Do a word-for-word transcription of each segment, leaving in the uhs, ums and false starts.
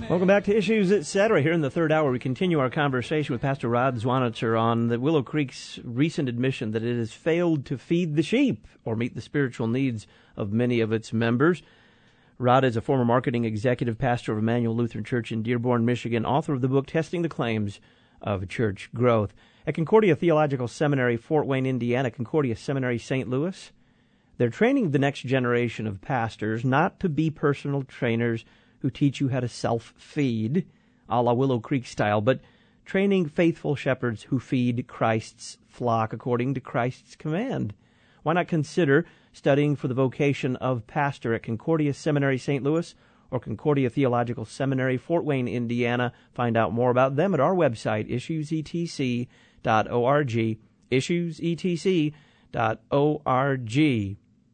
Welcome back to Issues et cetera. Here in the third hour, we continue our conversation with Pastor Rod Zwanitzer on the Willow Creek's recent admission that it has failed to feed the sheep or meet the spiritual needs of many of its members. Rod is a former marketing executive pastor of Emmanuel Lutheran Church in Dearborn, Michigan, author of the book Testing the Claims of Church Growth. At Concordia Theological Seminary, Fort Wayne, Indiana, Concordia Seminary, Saint Louis, they're training the next generation of pastors not to be personal trainers who teach you how to self-feed, a la Willow Creek style, but training faithful shepherds who feed Christ's flock according to Christ's command. Why not consider studying for the vocation of pastor at Concordia Seminary, Saint Louis, or Concordia Theological Seminary, Fort Wayne, Indiana? Find out more about them at our website, issues e t c dot org, issues e t c dot org.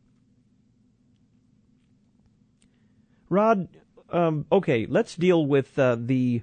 Rod, Um, okay, let's deal with uh, the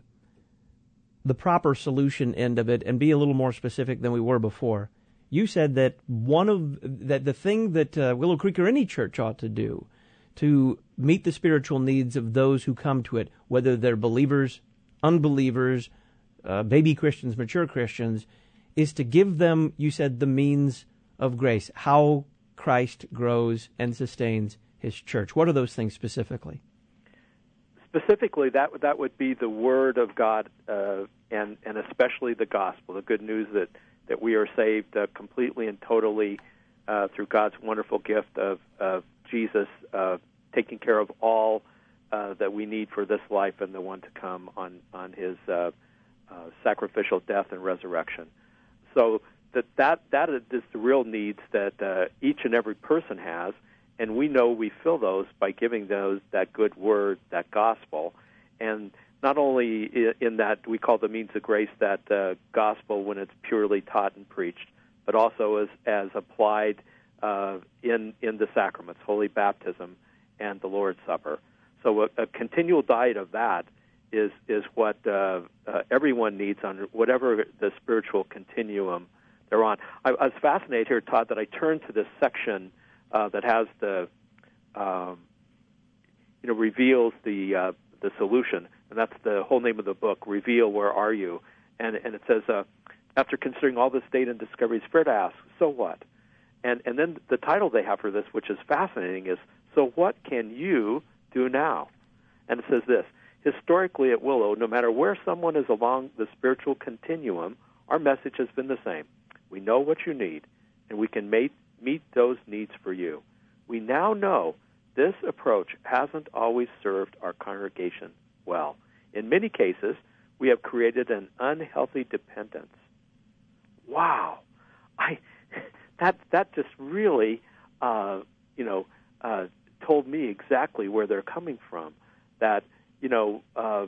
the proper solution end of it and be a little more specific than we were before. You said that one of that the thing that uh, Willow Creek or any church ought to do to meet the spiritual needs of those who come to it, whether they're believers, unbelievers, uh, baby Christians, mature Christians, is to give them, you said, the means of grace, how Christ grows and sustains his church. What are those things specifically? Specifically, that that would be the Word of God, uh, and and especially the gospel, the good news that, that we are saved uh, completely and totally uh, through God's wonderful gift of, of Jesus uh, taking care of all uh, that we need for this life and the one to come on on His uh, uh, sacrificial death and resurrection. So that that that is the real needs that uh, each and every person has. And we know we fill those by giving those that good word, that gospel. And not only in that we call the means of grace that uh, gospel when it's purely taught and preached, but also as, as applied uh, in, in the sacraments, Holy Baptism and the Lord's Supper. So a, a continual diet of that is, is what uh, uh, everyone needs on whatever the spiritual continuum they're on. I, I was fascinated here, Todd, that I turned to this section Uh, that has the, um, you know, reveals the uh, the solution, and that's the whole name of the book, Reveal, Where Are You? And and it says, uh, after considering all this data and discoveries, fair to ask, so what? And and then the title they have for this, which is fascinating, is, So What Can You Do Now? And it says this, historically at Willow, no matter where someone is along the spiritual continuum, our message has been the same. We know what you need, and we can make meet those needs for you. We now know this approach hasn't always served our congregation well. In many cases, we have created an unhealthy dependence. Wow. I that that just really uh, you know uh, told me exactly where they're coming from. That, you know, uh,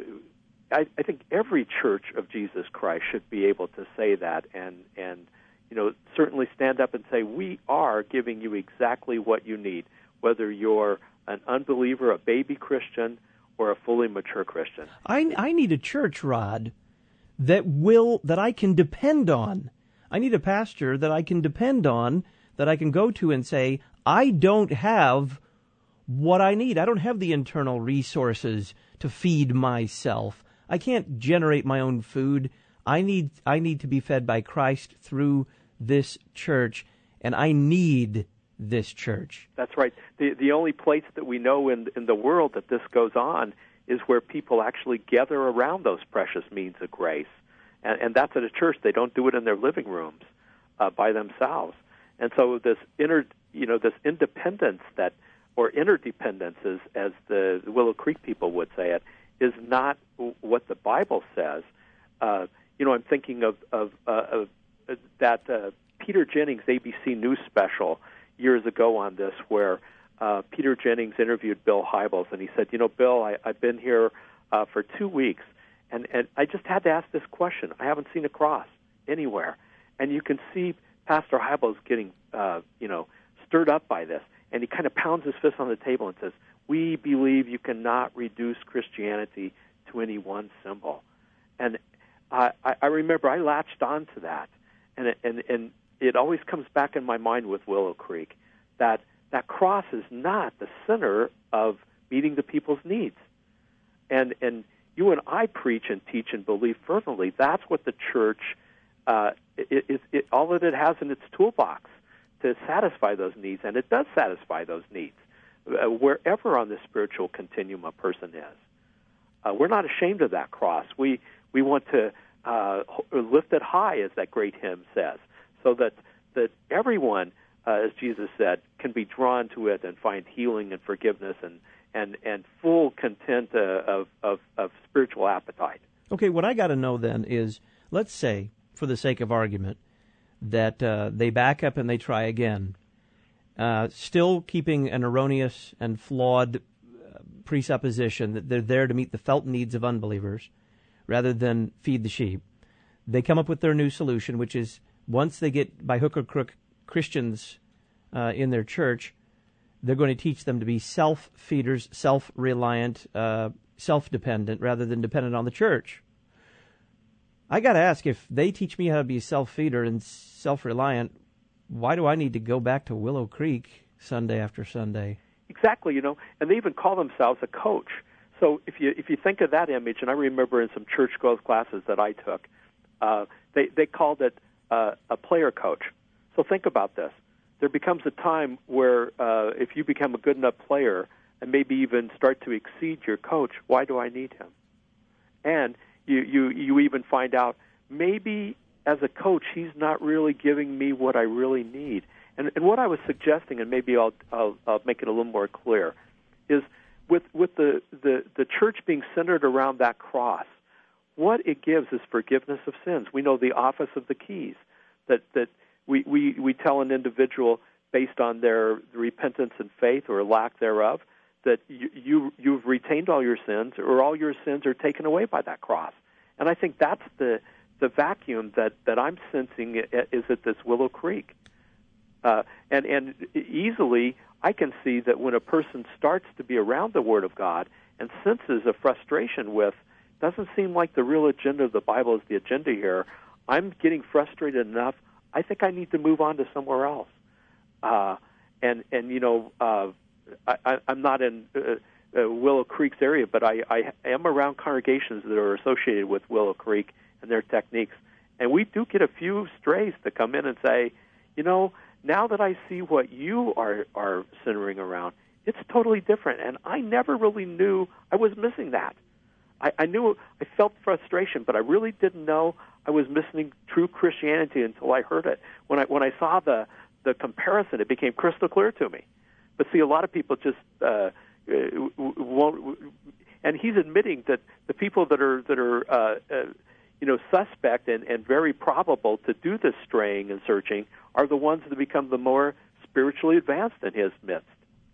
I, I think every church of Jesus Christ should be able to say that and and you know, certainly stand up and say, we are giving you exactly what you need, whether you're an unbeliever, a baby Christian, or a fully mature Christian. I, I need a church, Rod, that will that I can depend on. I need a pastor that I can depend on, that I can go to and say, I don't have what I need. I don't have the internal resources to feed myself. I can't generate my own food. I need I need to be fed by Christ through this church, and I need this church. That's right. The the only place that we know in in the world that this goes on is where people actually gather around those precious means of grace, and, and that's at a church. They don't do it in their living rooms uh, by themselves. And so this inner, you know, this independence that, or interdependence, as, as the Willow Creek people would say it, is not what the Bible says. Uh, You know, I'm thinking of of, uh, of uh, that uh, Peter Jennings A B C News special years ago on this, where uh, Peter Jennings interviewed Bill Hybels, and he said, you know, Bill, I, I've been here uh, for two weeks, and, and I just had to ask this question. I haven't seen a cross anywhere. And you can see Pastor Hybels getting, uh, you know, stirred up by this, and he kind of pounds his fist on the table and says, we believe you cannot reduce Christianity to any one symbol. And I, I remember I latched on to that, and it, and and it always comes back in my mind with Willow Creek, that that cross is not the center of meeting the people's needs, and and you and I preach and teach and believe fervently. That's what the church, uh, it, it, it, all that it has in its toolbox to satisfy those needs, and it does satisfy those needs, uh, wherever on the spiritual continuum a person is. Uh, we're not ashamed of that cross. We we want to uh, lift it high, as that great hymn says, so that, that everyone, uh, as Jesus said, can be drawn to it and find healing and forgiveness and and, and full content uh, of, of, of spiritual appetite. Okay, what I got to know then is, let's say, for the sake of argument, that uh, they back up and they try again, uh, still keeping an erroneous and flawed uh, presupposition that they're there to meet the felt needs of unbelievers rather than feed the sheep. They come up with their new solution, which is once they get, by hook or crook, Christians uh, in their church, they're going to teach them to be self-feeders, self-reliant, uh, self-dependent, rather than dependent on the church. I got to ask, if they teach me how to be a self-feeder and self-reliant, why do I need to go back to Willow Creek Sunday after Sunday? Exactly, you know, and they even call themselves a coach. So if you if you think of that image, and I remember in some church growth classes that I took, uh, they, they called it uh, a player coach. So think about this. There becomes a time where uh, if you become a good enough player and maybe even start to exceed your coach, why do I need him? And you, you, you even find out maybe as a coach he's not really giving me what I really need. And, and what I was suggesting, and maybe I'll, I'll, I'll make it a little more clear, is with, with the, the, the church being centered around that cross, what it gives is forgiveness of sins. We know the office of the keys, that, that we, we, we tell an individual based on their repentance and faith or lack thereof that you, you, you've retained all your sins, or all your sins are taken away by that cross. And I think that's the, the vacuum that, that I'm sensing is at this Willow Creek. Uh, and, and easily I can see that when a person starts to be around the Word of God and senses a frustration with, doesn't seem like the real agenda of the Bible is the agenda here, I'm getting frustrated enough, I think I need to move on to somewhere else. Uh, and, and you know, uh, I, I'm not in uh, uh, Willow Creek's area, but I, I am around congregations that are associated with Willow Creek and their techniques. And we do get a few strays to come in and say, you know, now that I see what you are, are centering around, it's totally different. And I never really knew I was missing that. I, I knew, I felt frustration, but I really didn't know I was missing true Christianity until I heard it. When I when I saw the, the comparison, it became crystal clear to me. But see, a lot of people just uh, won't. And he's admitting that the people that are that are uh, uh, you know suspect and, and very probable to do this straying and searching are the ones that become the more spiritually advanced in his midst.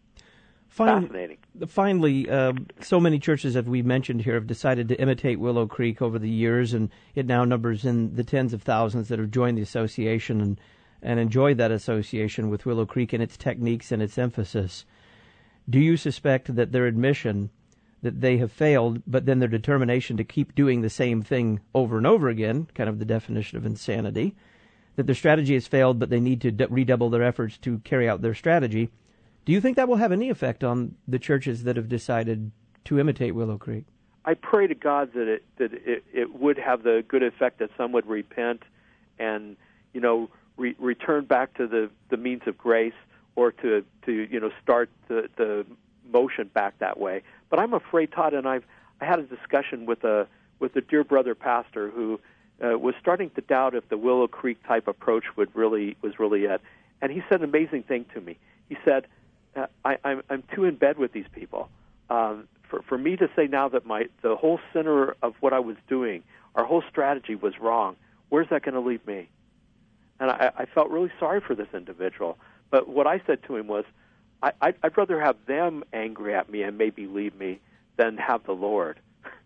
Fin- Fascinating. Finally, uh, so many churches, as we mentioned here, have decided to imitate Willow Creek over the years, and it now numbers in the tens of thousands that have joined the association and, and enjoy that association with Willow Creek and its techniques and its emphasis. Do you suspect that their admission that they have failed, but then their determination to keep doing the same thing over and over again, kind of the definition of insanity, that their strategy has failed, but they need to d- redouble their efforts to carry out their strategy? Do you think that will have any effect on the churches that have decided to imitate Willow Creek? I pray to God that it that it, it would have the good effect that some would repent and, you know, re- return back to the, the means of grace, or to, to you know start the, the motion back that way. But I'm afraid, Todd, and I've I had a discussion with a with a dear brother pastor who uh, was starting to doubt if the Willow Creek type approach would really was really it. And he said an amazing thing to me. He said, Uh, I, I'm, I'm too in bed with these people. Um, for, for me to say now that my the whole center of what I was doing, our whole strategy was wrong, where's that going to leave me? And I, I felt really sorry for this individual. But what I said to him was, I, I'd, I'd rather have them angry at me and maybe leave me than have the Lord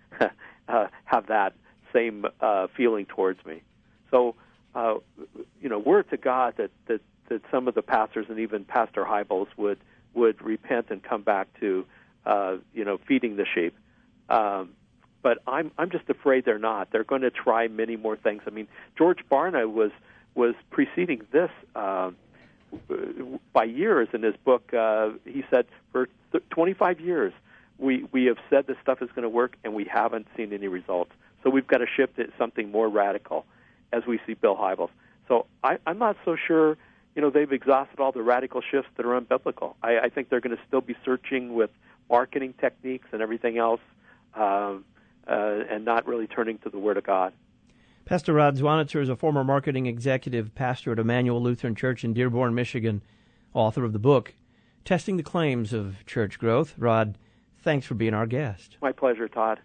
uh, have that same uh, feeling towards me. So, uh, you know, word to God that, that, that some of the pastors and even Pastor Hybels would would repent and come back to, uh, you know, feeding the sheep. Um, but I'm I'm just afraid they're not. They're going to try many more things. I mean, George Barna was was preceding this uh, by years in his book. Uh, he said for th- twenty-five years we, we have said this stuff is going to work, and we haven't seen any results. So we've got to shift it to something more radical, as we see Bill Hybels. So I, I'm not so sure, you know, they've exhausted all the radical shifts that are unbiblical. I, I think they're going to still be searching with marketing techniques and everything else, um, uh, and not really turning to the Word of God. Pastor Rod Zwanitzer is a former marketing executive pastor at Emmanuel Lutheran Church in Dearborn, Michigan, author of the book, Testing the Claims of Church Growth. Rod, thanks for being our guest. My pleasure, Todd.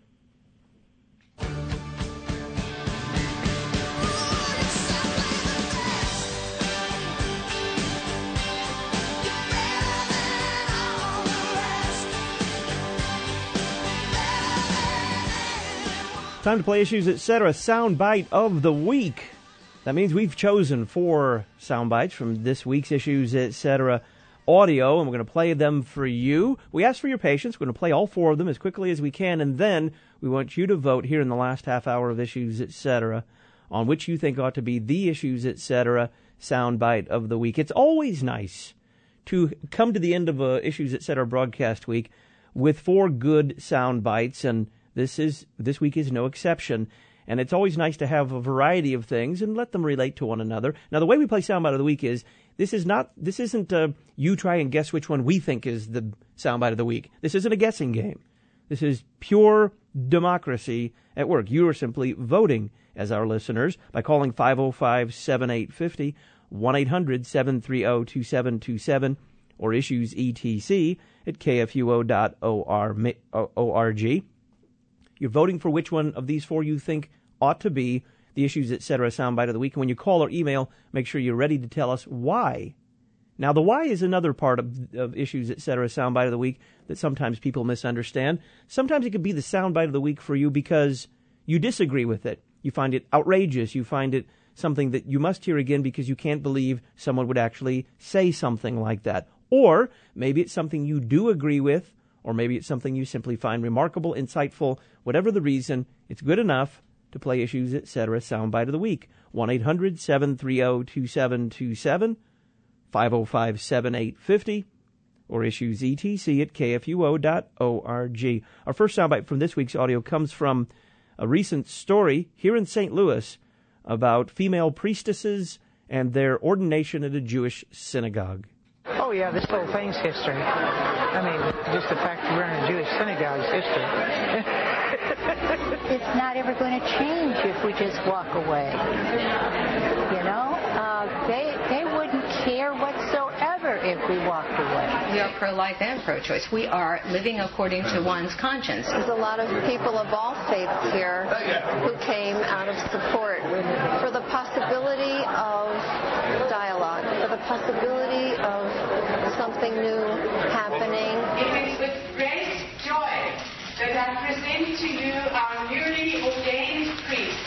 Time to play Issues, et cetera. Soundbite of the week. That means we've chosen four sound bites from this week's Issues, et cetera audio, and we're going to play them for you. We ask for your patience. We're going to play all four of them as quickly as we can, and then we want you to vote here in the last half hour of Issues, et cetera on which you think ought to be the Issues, et cetera soundbite of the week. It's always nice to come to the end of a Issues, et cetera broadcast week with four good sound bites, and This is this week is no exception, and it's always nice to have a variety of things and let them relate to one another. Now, the way we play Soundbite of the Week is this is not this isn't uh, you try and guess which one we think is the Soundbite of the Week. This isn't a guessing game. This is pure democracy at work. You are simply voting as our listeners by calling five oh five, seven eight five oh, one eight hundred, seven three oh, two seven two seven, or Issues E T C at k f u o dot org. You're voting for which one of these four you think ought to be the Issues, et cetera soundbite of the week. And when you call or email, make sure you're ready to tell us why. Now, the why is another part of, of Issues, et cetera soundbite of the week that sometimes people misunderstand. Sometimes it could be the soundbite of the week for you because you disagree with it. You find it outrageous. You find it something that you must hear again because you can't believe someone would actually say something like that. Or maybe it's something you do agree with, or maybe it's something you simply find remarkable, insightful. Whatever the reason, it's good enough to play Issues, et cetera soundbite of the week. one eight hundred, seven three oh, two seven two seven, five oh five, seven eight five oh, or Issues E T C at k f u o dot org. Our first soundbite from this week's audio comes from a recent story here in Saint Louis about female priestesses and their ordination at a Jewish synagogue. Oh, yeah, this whole thing's history. I mean, just the fact that we're in a Jewish synagogue is history. It's not ever going to change if we just walk away. You know? Uh, they, they wouldn't care whatsoever if we walked away. We are pro-life and pro-choice. We are living according to one's conscience. There's a lot of people of all faiths here who came out of support for the possibility of dialogue, for the possibility of something new happening. It is with great joy that I present to you our newly ordained priest.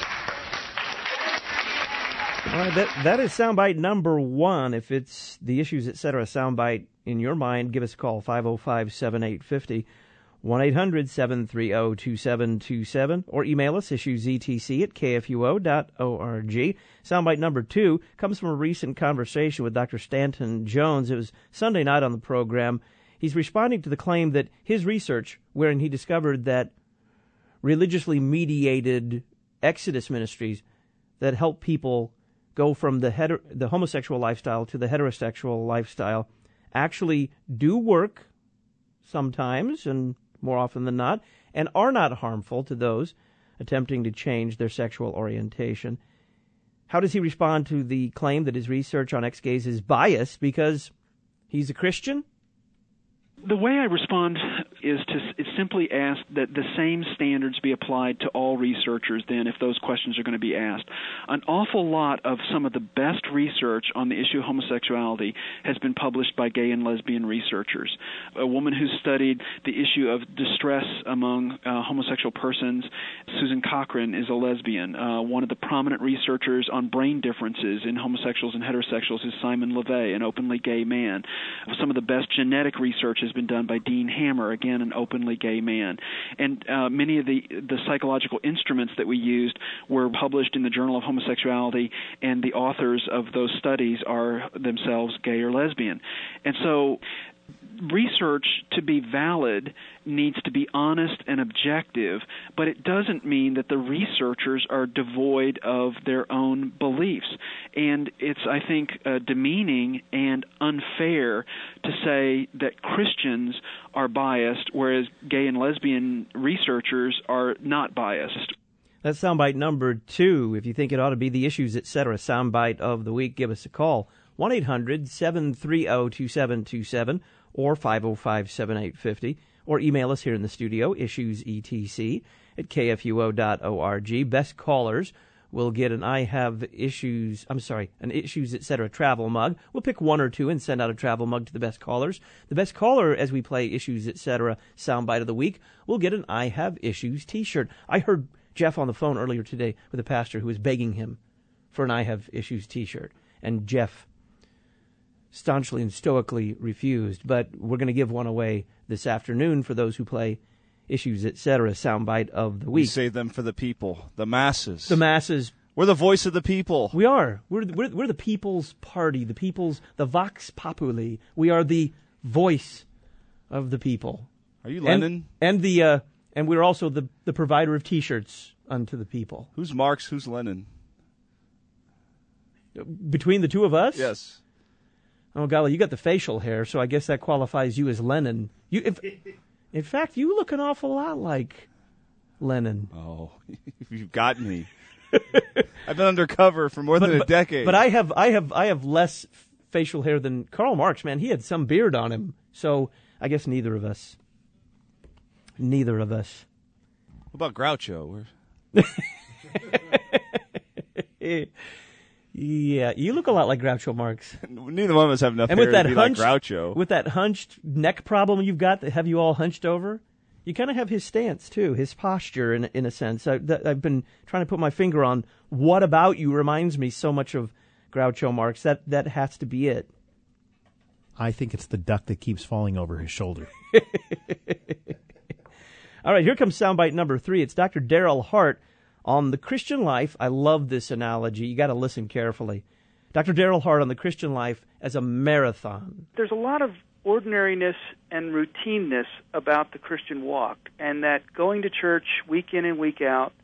All right, that, that is soundbite number one. If it's the Issues, et cetera soundbite in your mind, give us a call, five oh five, seven eight five oh, one eight hundred, seven three oh, two seven two seven, or email us, issuesetc at k f u o dot org. Soundbite number two comes from a recent conversation with Doctor Stanton Jones. It was Sunday night on the program. He's responding to the claim that his research, wherein he discovered that religiously mediated exodus ministries that help people go from the heter- the homosexual lifestyle to the heterosexual lifestyle actually do work sometimes and more often than not, and are not harmful to those attempting to change their sexual orientation. How does he respond to the claim that his research on ex-gays is biased because he's a Christian? The way I respond is to is simply ask that the same standards be applied to all researchers then if those questions are going to be asked. An awful lot of some of the best research on the issue of homosexuality has been published by gay and lesbian researchers. A woman who studied the issue of distress among uh, homosexual persons, Susan Cochran, is a lesbian. Uh, one of the prominent researchers on brain differences in homosexuals and heterosexuals is Simon LeVay, an openly gay man. Some of the best genetic research has been done by Dean Hammer, again, an openly gay man. And uh, many of the, the psychological instruments that we used were published in the Journal of Homosexuality, and the authors of those studies are themselves gay or lesbian. And so research, to be valid, needs to be honest and objective, but it doesn't mean that the researchers are devoid of their own beliefs. And it's, I think, uh, demeaning and unfair to say that Christians are biased, whereas gay and lesbian researchers are not biased. That's soundbite number two. If you think it ought to be the Issues, et cetera, soundbite of the week, give us a call. one eight hundred seven three zero two seven two seven or five oh five seven eight five oh, or email us here in the studio, issuesetc at k f u o dot org. Best callers will get an I Have Issues, I'm sorry, an Issues, et cetera, travel mug. We'll pick one or two and send out a travel mug to the best callers. The best caller, as we play Issues, et cetera, soundbite of the week, will get an I Have Issues t-shirt. I heard Jeff on the phone earlier today with a pastor who was begging him for an I Have Issues t-shirt, and Jeff staunchly and stoically refused, but we're going to give one away this afternoon for those who play Issues, et cetera, soundbite of the week. We save them for the people, the masses. The masses. We're the voice of the people. We are. We're, we're, we're the people's party, the people's, the Vox Populi. We are the voice of the people. Are you Lenin? And, and the uh, and we're also the, the provider of T-shirts unto the people. Who's Marx? Who's Lenin? Between the two of us? Yes. Oh, golly, you got the facial hair, so I guess that qualifies you as Lenin. You, if, in fact, you look an awful lot like Lenin. Oh, you've got me. I've been undercover for more but, than a but, decade. But I have, I have, I have less facial hair than Karl Marx. Man, he had some beard on him. So I guess neither of us. Neither of us. What about Groucho? Yeah, you look a lot like Groucho Marx. Neither one of us have enough and hair with that to be hunched, like Groucho. With that hunched neck problem you've got, that have you all hunched over? You kind of have his stance, too, his posture, in, in a sense. I, that, I've been trying to put my finger on what about you reminds me so much of Groucho Marx. That, that has to be it. I think it's the duck that keeps falling over his shoulder. All right, here comes soundbite number three. It's Doctor Darrell Hart on the Christian life. I love this analogy. You got to listen carefully. Doctor Darrell Hart on the Christian life as a marathon. There's a lot of ordinariness and routineness about the Christian walk, and that going to church week in and week out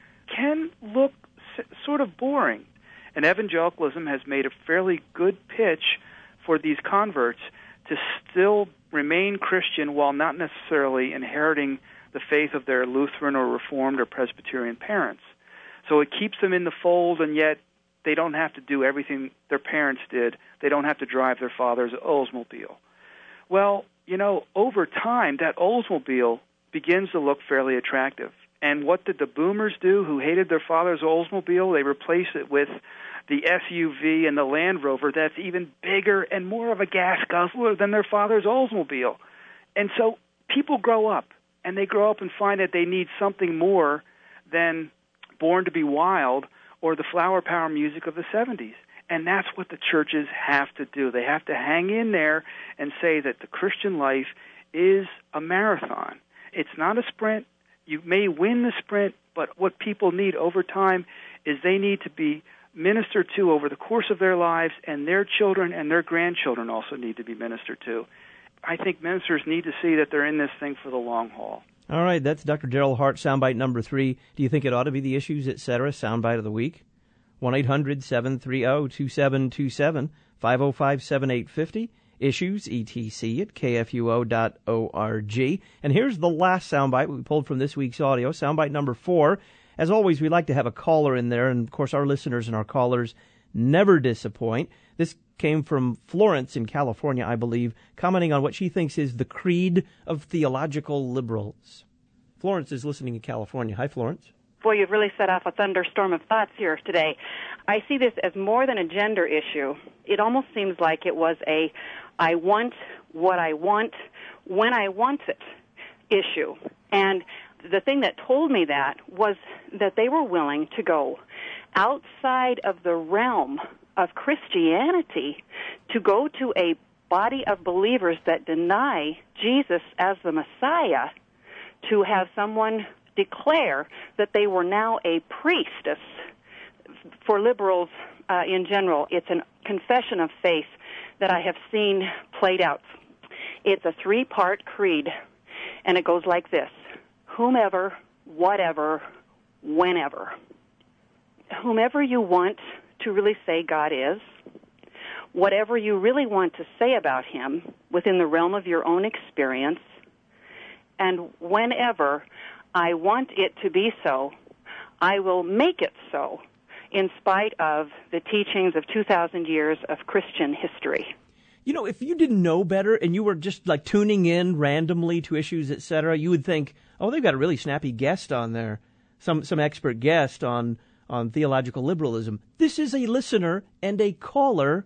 can look s- sort of boring. And evangelicalism has made a fairly good pitch for these converts to still remain Christian while not necessarily inheriting the faith of their Lutheran or Reformed or Presbyterian parents. So it keeps them in the fold, and yet they don't have to do everything their parents did. They don't have to drive their father's Oldsmobile. Well, you know, over time, that Oldsmobile begins to look fairly attractive. And what did the boomers do who hated their father's Oldsmobile? They replaced it with the S U V and the Land Rover that's even bigger and more of a gas guzzler than their father's Oldsmobile. And so people grow up, and they grow up and find that they need something more than Born to Be Wild or the flower power music of the seventies. And that's what the churches have to do. They have to hang in there and say that the Christian life is a marathon. It's not a sprint. You may win the sprint, but what people need over time is they need to be ministered to over the course of their lives, and their children and their grandchildren also need to be ministered to. I think ministers need to see that they're in this thing for the long haul. All right, that's Doctor Darrell Hart, soundbite number three. Do you think it ought to be the Issues, et cetera, soundbite of the week? one eight hundred seven three zero two seven two seven, five oh five seven eight five oh, issues, E T C, at k f u o dot org. And here's the last soundbite we pulled from this week's audio, soundbite number four. As always, we like to have a caller in there, and, of course, our listeners and our callers never disappoint. This came from Florence in California, I believe, commenting on what she thinks is the creed of theological liberals. Florence is listening in California. Hi, Florence. Boy, you've really set off a thunderstorm of thoughts here today. I see this as more than a gender issue. It almost seems like it was a I want what I want when I want it issue. And the thing that told me that was that they were willing to go outside of the realm of Christianity to go to a body of believers that deny Jesus as the Messiah, to have someone declare that they were now a priestess. For liberals uh, in general, it's a confession of faith that I have seen played out It's a three-part creed, and it goes like this: whomever, whatever, whenever. Whomever you want to really say God is, whatever you really want to say about him within the realm of your own experience, and whenever I want it to be so, I will make it so, in spite of the teachings of two thousand years of Christian history. You know, if you didn't know better and you were just like tuning in randomly to Issues, et cetera, you would think, oh, they've got a really snappy guest on there, some some expert guest on, on theological liberalism. This is a listener and a caller,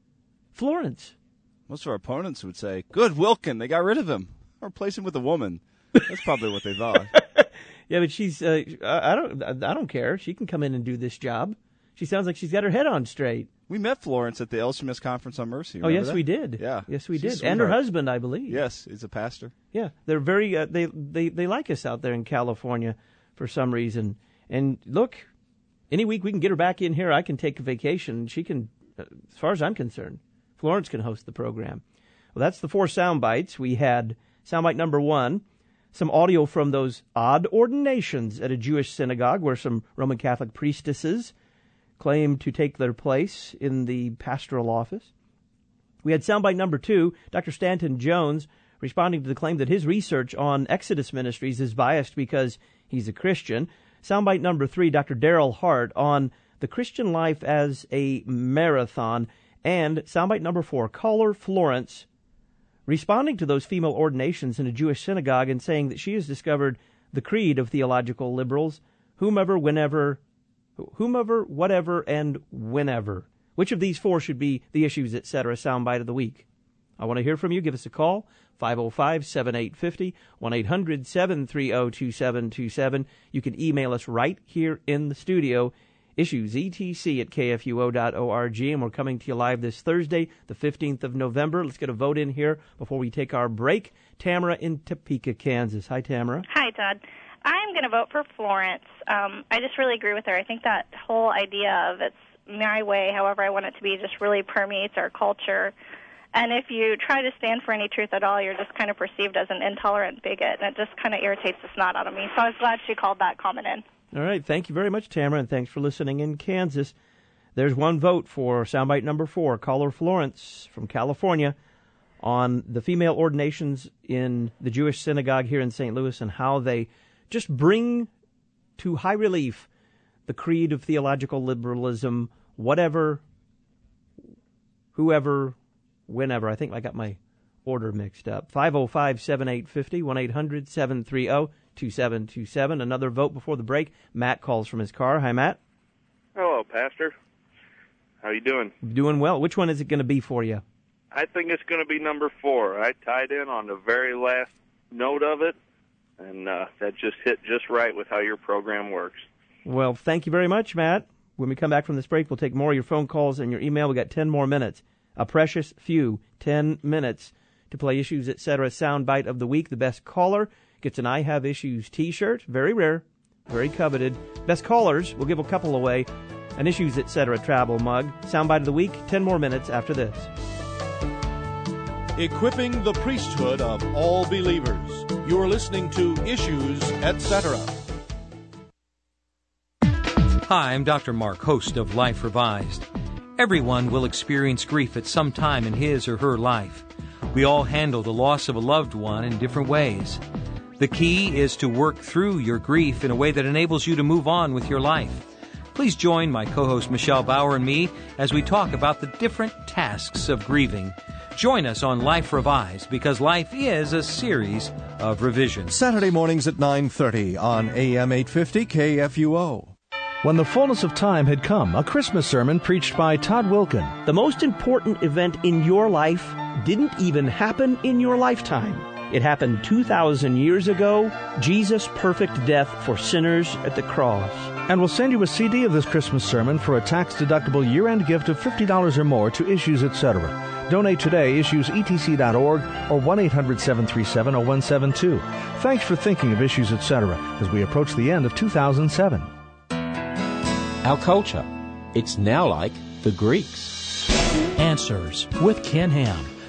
Florence. Most of our opponents would say, good, Wilkin, they got rid of him. Replace him with a woman. That's probably what they thought. Yeah, but she's, uh, I don't, I don't care. She can come in and do this job. She sounds like she's got her head on straight. We met Florence at the L C M S Conference on Mercy. Oh, yes, that? we did. Yeah. Yes, we She's did. And her husband, I believe. Yes, he's a pastor. Yeah, they're very, uh, they, they, they like us out there in California for some reason. And look, any week we can get her back in here, I can take a vacation. She can, uh, as far as I'm concerned, Florence can host the program. Well, that's the four sound bites. We had soundbite number one, some audio from those odd ordinations at a Jewish synagogue where some Roman Catholic priestesses claim to take their place in the pastoral office. We had soundbite number two, Doctor Stanton Jones responding to the claim that his research on Exodus Ministries is biased because he's a Christian. Soundbite number three, Doctor Darrell Hart on the Christian life as a marathon. And soundbite number four, caller Florence responding to those female ordinations in a Jewish synagogue and saying that she has discovered the creed of theological liberals, whomever, whenever, whomever, whatever, and whenever. Which of these four should be the Issues, et cetera soundbite of the week? I want to hear from you. Give us a call, five oh five, seven eight five oh, one eight hundred, seven three oh, two seven two seven. You can email us right here in the studio, issues e t c at k f u o dot org, and we're coming to you live this Thursday, the fifteenth of November. Let's get a vote in here before we take our break. Tamara in Topeka, Kansas. Hi, Tamara. Hi, Todd. I'm going to vote for Florence. Um, I just really agree with her. I think that whole idea of it's my way, however I want it to be, just really permeates our culture. And if you try to stand for any truth at all, you're just kind of perceived as an intolerant bigot, and it just kind of irritates the snot out of me. So I was glad she called that comment in. All right. Thank you very much, Tamara, and thanks for listening in Kansas. There's one vote for soundbite number four, caller Florence from California, on the female ordinations in the Jewish synagogue here in Saint Louis and how they just bring to high relief the creed of theological liberalism, whatever, whoever, whenever. I think I got my order mixed up. five oh five, seven eight five oh, one eight hundred, seven three oh, two seven two seven. Another vote before the break. Matt calls from his car. Hi, Matt. Hello, Pastor. How you doing? Doing well. Which one is it going to be for you? I think it's going to be number four. I tied in on the very last note of it, and uh, that just hit just right with how your program works. Well, thank you very much, Matt. When we come back from this break, we'll take more of your phone calls and your email. We got ten more minutes. A precious few, ten minutes to play Issues, et cetera soundbite of the week. The best caller gets an I Have Issues t-shirt. Very rare, very coveted. Best callers, we'll give a couple away. An Issues, et cetera travel mug. Soundbite of the week, ten more minutes after this. Equipping the priesthood of all believers. You're listening to Issues, et cetera. Hi, I'm Doctor Mark, host of Life Revised. Everyone will experience grief at some time in his or her life. We all handle the loss of a loved one in different ways. The key is to work through your grief in a way that enables you to move on with your life. Please join my co-host Michelle Bauer and me as we talk about the different tasks of grieving. Join us on Life Revised, because life is a series of revisions. Saturday mornings at nine thirty on A M eight fifty K F U O. When the fullness of time had come, a Christmas sermon preached by Todd Wilkin. The most important event in your life didn't even happen in your lifetime. It happened two thousand years ago, Jesus' perfect death for sinners at the cross. And we'll send you a C D of this Christmas sermon for a tax-deductible year-end gift of fifty dollars or more to Issues, et cetera. Donate today, issues e t c dot org or one eight hundred, seven three seven, oh one seven two. Thanks for thinking of Issues, et cetera as we approach the end of two thousand seven. Our culture. It's now like the Greeks. Answers with Ken Ham.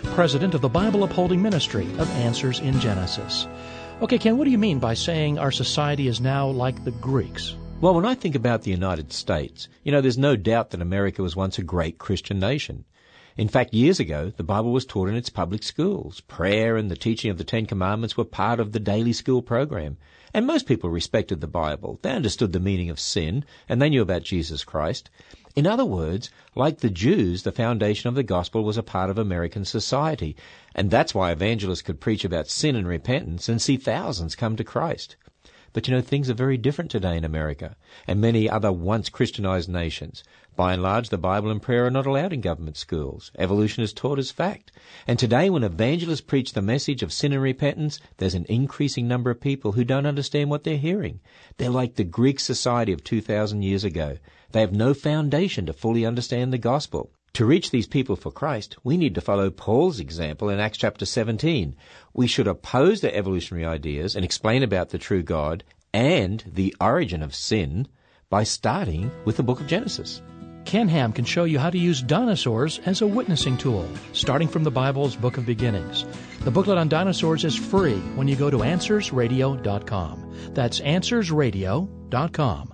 president of the Bible Upholding Ministry of Answers in Genesis. Okay, Ken, what do you mean by saying our society is now like the Greeks? Well, when I think about the United States, you know, there's no doubt that America was once a great Christian nation. In fact, years ago, the Bible was taught in its public schools. Prayer and the teaching of the Ten Commandments were part of the daily school program. And most people respected the Bible. They understood the meaning of sin, and they knew about Jesus Christ. In other words, like the Jews, the foundation of the gospel was a part of American society. And that's why evangelists could preach about sin and repentance and see thousands come to Christ. But you know, things are very different today in America and many other once Christianized nations. By and large, the Bible and prayer are not allowed in government schools. Evolution is taught as fact. And today, when evangelists preach the message of sin and repentance, there's an increasing number of people who don't understand what they're hearing. They're like the Greek society of two thousand years ago. They have no foundation to fully understand the gospel. To reach these people for Christ, we need to follow Paul's example in Acts chapter seventeen. We should oppose their evolutionary ideas and explain about the true God and the origin of sin by starting with the book of Genesis. Ken Ham can show you how to use dinosaurs as a witnessing tool, starting from the Bible's Book of Beginnings. The booklet on dinosaurs is free when you go to answers radio dot com. That's answers radio dot com.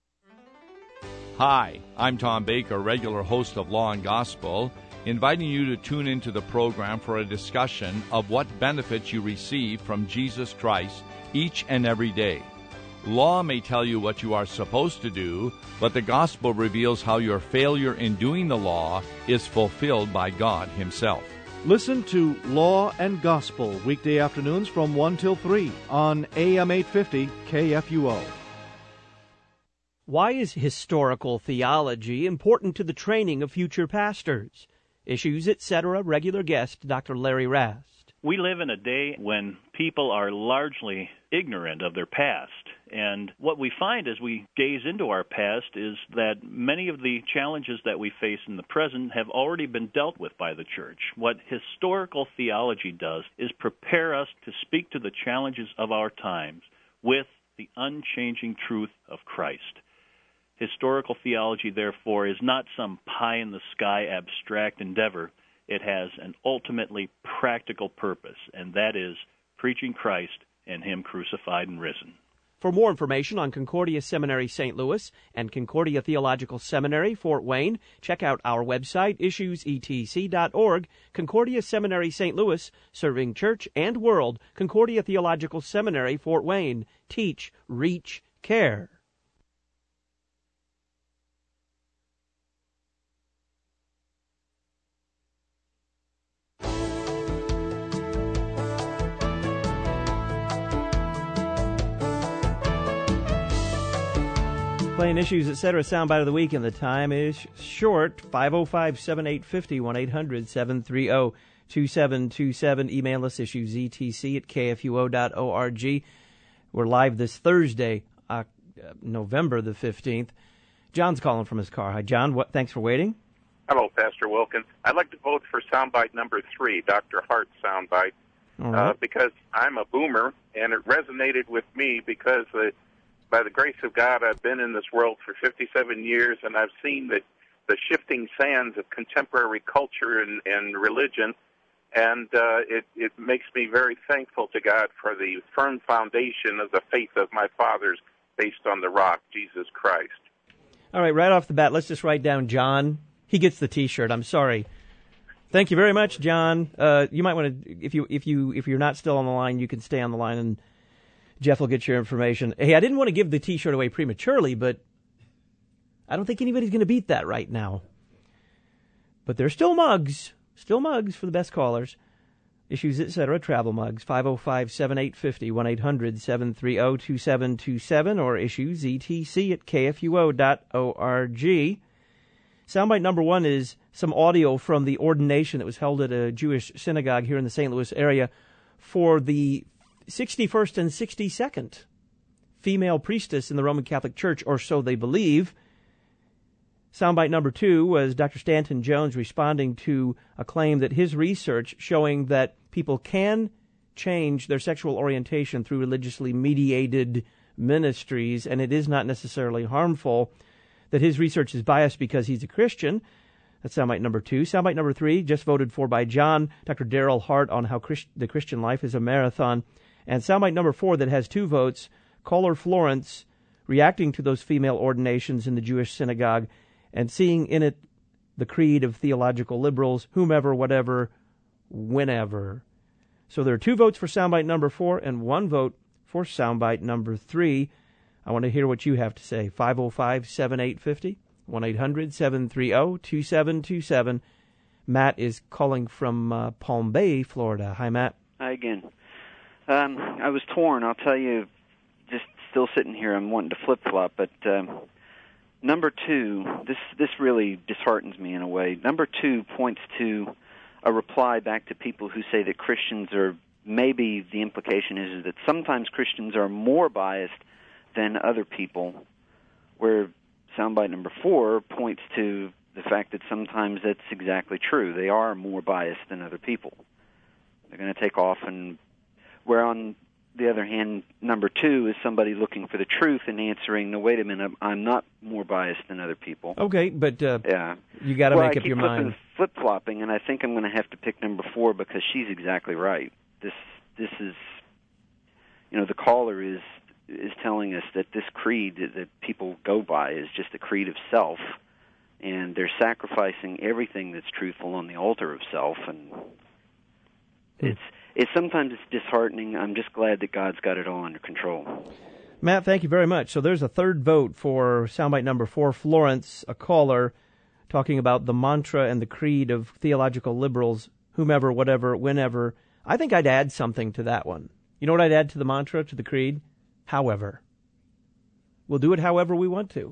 Hi, I'm Tom Baker, regular host of Law and Gospel, inviting you to tune into the program for a discussion of what benefits you receive from Jesus Christ each and every day. Law may tell you what you are supposed to do, but the gospel reveals how your failure in doing the law is fulfilled by God Himself. Listen to Law and Gospel weekday afternoons from one till three on A M eight fifty K F U O. Why is historical theology important to the training of future pastors? Issues, et cetera. Regular guest, Doctor Larry Rast. We live in a day when people are largely ignorant of their past. And what we find as we gaze into our past is that many of the challenges that we face in the present have already been dealt with by the church. What historical theology does is prepare us to speak to the challenges of our times with the unchanging truth of Christ. Historical theology, therefore, is not some pie-in-the-sky abstract endeavor. It has an ultimately practical purpose, and that is preaching Christ and Him crucified and risen. For more information on Concordia Seminary Saint Louis and Concordia Theological Seminary Fort Wayne, check out our website, issues e t c dot org. Concordia Seminary Saint Louis, serving church and world. Concordia Theological Seminary Fort Wayne. Teach, reach, care. Playing issues, et cetera. Soundbite of the week, and the time is short. five oh five, seven eight five oh, one eight hundred, seven three zero, two seven two seven. Email us, issues e t c at k f u o dot org. We're live this Thursday, uh, November the fifteenth. John's calling from his car. Hi, John. What? Thanks for waiting. Hello, Pastor Wilkins. I'd like to vote for soundbite number three, Doctor Hart's soundbite, All right. uh, because I'm a boomer, and it resonated with me because uh, by the grace of God, I've been in this world for fifty-seven years, and I've seen the, the shifting sands of contemporary culture and, and religion, and uh, it, it makes me very thankful to God for the firm foundation of the faith of my fathers based on the rock, Jesus Christ. All right, right off the bat, let's just write down John. He gets the T-shirt. I'm sorry. Thank you very much, John. Uh, you might want to, if you if you if you're not still on the line, you can stay on the line and Jeff will get your information. Hey, I didn't want to give the T-shirt away prematurely, but I don't think anybody's going to beat that right now. But there's still mugs. Still mugs for the best callers. Issues, et cetera. Travel mugs. five oh five, seven eight five oh, one eight hundred, seven three zero, two seven two seven or issues e t c at k f u o dot org. Soundbite number one is some audio from the ordination that was held at a Jewish synagogue here in the Saint Louis area for the sixty-first and sixty-second female priestess in the Roman Catholic Church, or so they believe. Soundbite number two was Doctor Stanton Jones responding to a claim that his research showing that people can change their sexual orientation through religiously mediated ministries, and it is not necessarily harmful, that his research is biased because he's a Christian. That's soundbite number two. Soundbite number three, just voted for by John, Doctor Darrell Hart, on how Christ- the Christian life is a marathon. And soundbite number four that has two votes, caller Florence, reacting to those female ordinations in the Jewish synagogue and seeing in it the creed of theological liberals, whomever, whatever, whenever. So there are two votes for soundbite number four and one vote for soundbite number three. I want to hear what you have to say. five oh five, seven eight five oh, one eight hundred, seven three zero, two seven two seven. Matt is calling from uh, Palm Bay, Florida. Hi, Matt. Hi again. Um, I was torn. I'll tell you, just still sitting here, I'm wanting to flip-flop, but um, number two, this, this really disheartens me in a way. Number two points to a reply back to people who say that Christians are, maybe the implication is, is that sometimes Christians are more biased than other people, where soundbite number four points to the fact that sometimes that's exactly true. They are more biased than other people. They're going to take off, and where on the other hand, number two is somebody looking for the truth and answering, no, wait a minute, I'm not more biased than other people. Okay, but uh, yeah. you got to well, make I up your keep mind. Flip-flopping, and I think I'm going to have to pick number four because she's exactly right. This this is, you know, the caller is is telling us that this creed that, that people go by is just a creed of self, and they're sacrificing everything that's truthful on the altar of self, and it's it's sometimes it's disheartening. I'm just glad that God's got it all under control. Matt, thank you very much. So there's a third vote for soundbite number four, Florence, a caller, talking about the mantra and the creed of theological liberals, whomever, whatever, whenever. I think I'd add something to that one. You know what I'd add to the mantra, to the creed? However. We'll do it however we want to.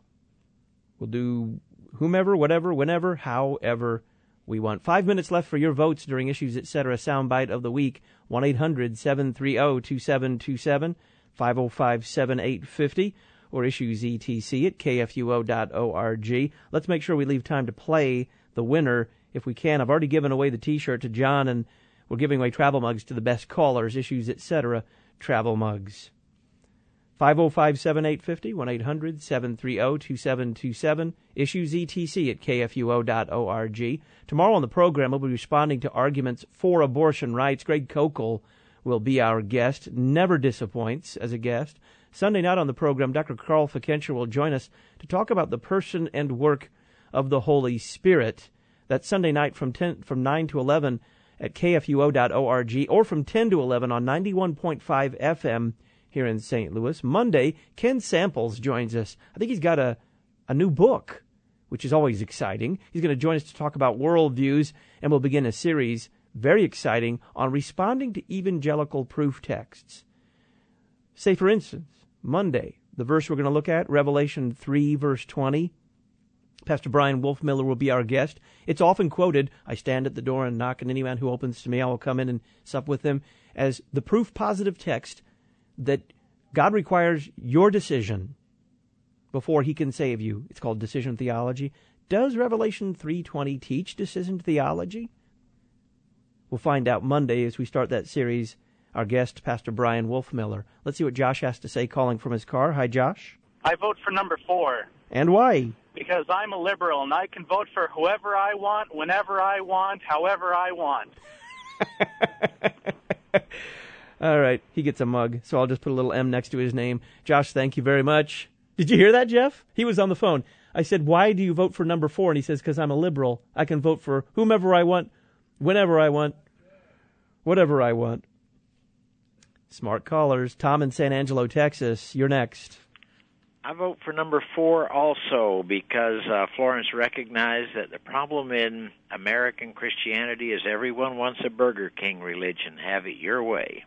We'll do whomever, whatever, whenever, however we want. Five minutes left for your votes during Issues Etc. Soundbite of the Week. one eight hundred, seven three zero, two seven two seven, five oh five, seven eight five oh, or Issues E T C at K F U O dot org. Let's make sure we leave time to play the winner if we can. I've already given away the T-shirt to John, and we're giving away travel mugs to the best callers, Issues Etc. travel mugs. five oh five, seven eight five oh, one eight hundred, seven three zero, two seven two seven, Issues E T C at K F U O dot org. Tomorrow on the program, we'll be responding to arguments for abortion rights. Greg Kokel will be our guest. Never disappoints as a guest. Sunday night on the program, Doctor Carl Fickenscher will join us to talk about the person and work of the Holy Spirit. That's Sunday night from ten, from nine to eleven at K F U O dot org, or from ten to eleven on ninety-one point five F M here in Saint Louis. Monday, Ken Samples joins us. I think he's got a, a new book, which is always exciting. He's going to join us to talk about worldviews, and we'll begin a series, very exciting, on responding to evangelical proof texts. Say, for instance, Monday, the verse we're going to look at, Revelation three, verse twenty. Pastor Brian Wolfmiller will be our guest. It's often quoted, I stand at the door and knock, and any man who opens to me, I will come in and sup with him, as the proof positive text that God requires your decision before he can save you. It's called decision theology. Does Revelation three twenty teach decision theology? We'll find out Monday as we start that series. Our guest, Pastor Brian Wolfmiller. Let's see what Josh has to say calling from his car. Hi, Josh. I vote for number four. And why? Because I'm a liberal, and I can vote for whoever I want, whenever I want, however I want. All right, he gets a mug, so I'll just put a little M next to his name. Josh, thank you very much. Did you hear that, Jeff? He was on the phone. I said, why do you vote for number four? And he says, because I'm a liberal. I can vote for whomever I want, whenever I want, whatever I want. Smart callers. Tom in San Angelo, Texas. You're next. I vote for number four also because uh, Florence recognized that the problem in American Christianity is everyone wants a Burger King religion. Have it your way.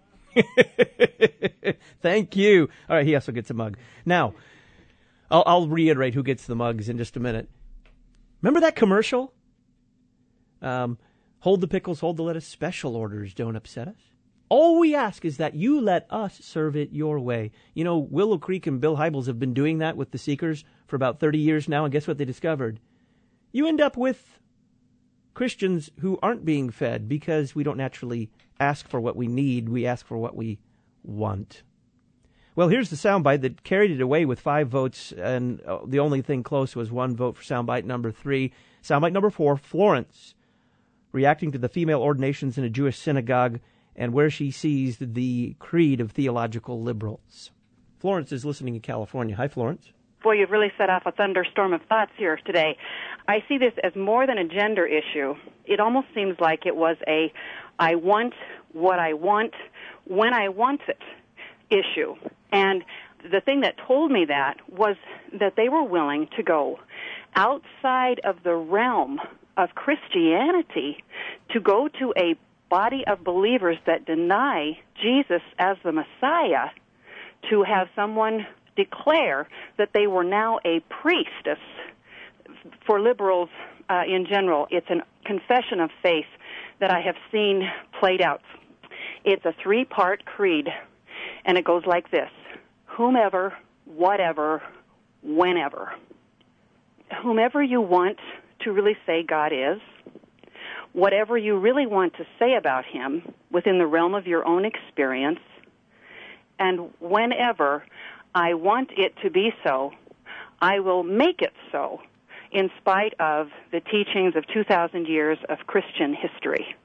Thank you. All right, he also gets a mug. Now, I'll, I'll reiterate who gets the mugs in just a minute. Remember that commercial? Um, hold the pickles, hold the lettuce, special orders don't upset us. All we ask is that you let us serve it your way. You know, Willow Creek and Bill Hybels have been doing that with the Seekers for about thirty years now, and guess what they discovered? You end up with Christians who aren't being fed because we don't naturally ask for what we need. We ask for what we want. Well, here's the soundbite that carried it away with five votes, and uh, the only thing close was one vote for soundbite number three. Soundbite number four, Florence, reacting to the female ordinations in a Jewish synagogue and where she sees the creed of theological liberals. Florence is listening in California. Hi, Florence. Boy, you've really set off a thunderstorm of thoughts here today. I see this as more than a gender issue. It almost seems like it was a I want what I want when I want it issue. And the thing that told me that was that they were willing to go outside of the realm of Christianity to go to a body of believers that deny Jesus as the Messiah, to have someone declare that they were now a priestess. For liberals uh, in general, it's a confession of faith that I have seen played out. It's a three-part creed, and it goes like this: whomever, whatever, whenever. Whomever you want to really say God is, whatever you really want to say about Him within the realm of your own experience, and whenever I want it to be so, I will make it so, in spite of the teachings of two thousand years of Christian history.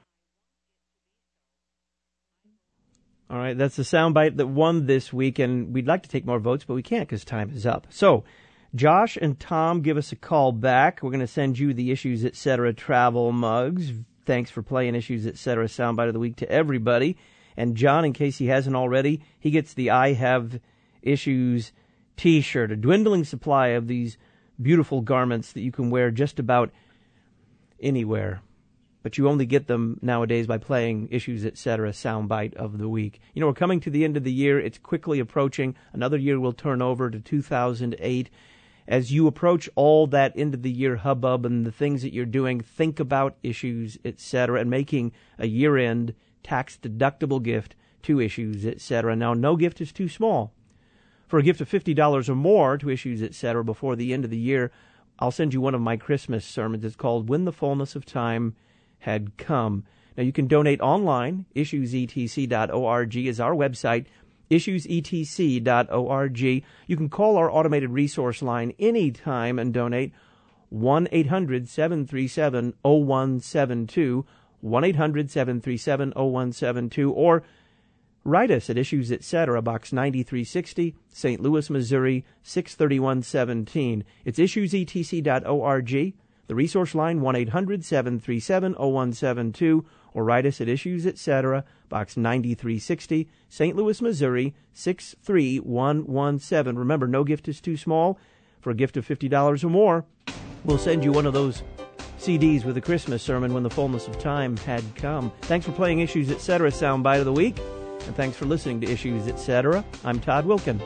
All right, that's the soundbite that won this week, and we'd like to take more votes, but we can't because time is up. So, Josh and Tom, give us a call back. We're going to send you the Issues Etc. travel mugs. Thanks for playing Issues Etc. soundbite of the week to everybody. And John, in case he hasn't already, he gets the I Have Issues T-shirt, a dwindling supply of these beautiful garments that you can wear just about anywhere. But you only get them nowadays by playing Issues Etc. soundbite of the week. You know, we're coming to the end of the year. It's quickly approaching. Another year will turn over to two thousand eight. As you approach all that end of the year hubbub and the things that you're doing, think about Issues Etc. and making a year-end tax-deductible gift to Issues Etc. Now, no gift is too small. For a gift of fifty dollars or more to Issues Etc. before the end of the year, I'll send you one of my Christmas sermons. It's called When the Fullness of Time Had Come. Now, you can donate online. issues e t c dot org is our website, issues e t c dot org. You can call our automated resource line anytime and donate, one eight hundred seven three seven oh one seven two, one eight hundred seven three seven oh one seven two, or write us at Issues Etc., Box ninety-three sixty, Saint Louis, Missouri, six thirty-one seventeen. It's issues e t c dot org. The resource line, one eight hundred seven three seven oh one seven two, or write us at Issues Etc., Box ninety-three sixty, Saint Louis, Missouri, six three one one seven. Remember, no gift is too small. For a gift of fifty dollars or more, we'll send you one of those C Ds with a Christmas sermon, When the Fullness of Time Had Come. Thanks for playing Issues Etc. soundbite of the week, and thanks for listening to Issues Etc. I'm Todd Wilkin.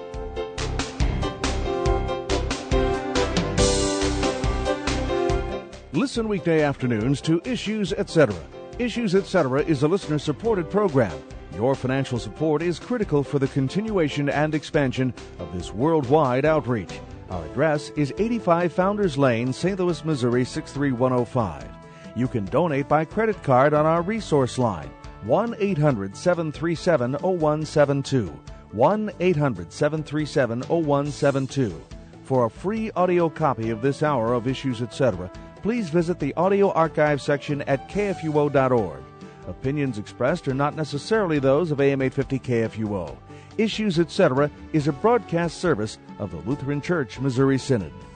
Listen weekday afternoons to Issues Etc. Issues Etc. is a listener-supported program. Your financial support is critical for the continuation and expansion of this worldwide outreach. Our address is eighty-five Founders Lane, Saint Louis, Missouri, six three one oh five. You can donate by credit card on our resource line, one eight hundred seven three seven oh one seven two, one eight hundred seven three seven oh one seven two. For a free audio copy of this hour of Issues Etc., please visit the audio archive section at k f u o dot org. Opinions expressed are not necessarily those of A M eight fifty K F U O. Issues Etc. is a broadcast service of the Lutheran Church Missouri Synod.